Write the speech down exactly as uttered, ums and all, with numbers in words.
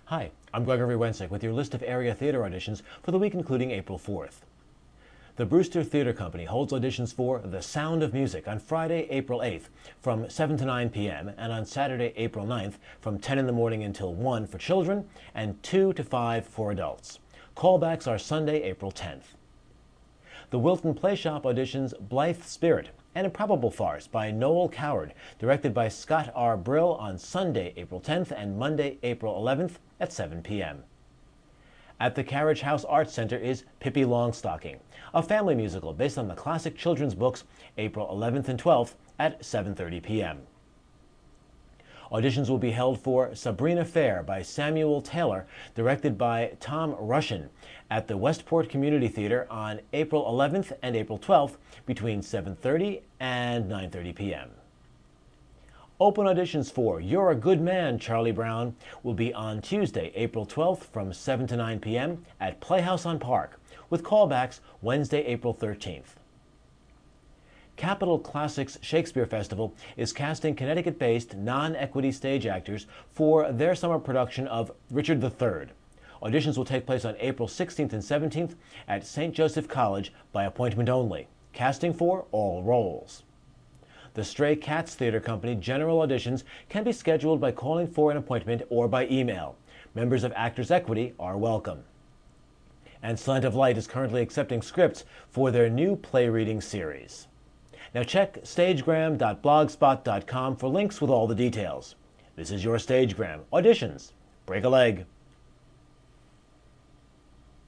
Hi, I'm Gregory Wensick with your list of area theater auditions for the week including April fourth. The Brewster Theater Company holds auditions for The Sound of Music on Friday, April eighth from seven to nine p m and on Saturday, April ninth from ten in the morning until one for children and two to five for adults. Callbacks are Sunday, April tenth. The Wilton Playshop auditions Blithe Spirit, an improbable farce by Noel Coward, directed by Scott R. Brill on Sunday, April tenth and Monday, April eleventh at seven p m At the Carriage House Arts Center is Pippi Longstocking, a family musical based on the classic children's books, April eleventh and twelfth at seven thirty p m Auditions will be held for Sabrina Fair by Samuel Taylor, directed by Tom Rushin, at the Westport Community Theater on April eleventh and April twelfth between seven thirty and nine thirty p m Open auditions for You're a Good Man, Charlie Brown will be on Tuesday, April twelfth from seven to nine p m at Playhouse on Park, with callbacks Wednesday, April thirteenth. Capitol Classics Shakespeare Festival is casting Connecticut-based non-equity stage actors for their summer production of Richard the Third. Auditions will take place on April sixteenth and seventeenth at Saint Joseph College by appointment only. Casting for all roles. The Stray Cats Theater Company general auditions can be scheduled by calling for an appointment or by email. Members of Actors Equity are welcome. And Slant of Light is currently accepting scripts for their new play reading series. Now check stagegram dot blogspot dot com for links with all the details. This is your Stagegram. Auditions. Break a leg.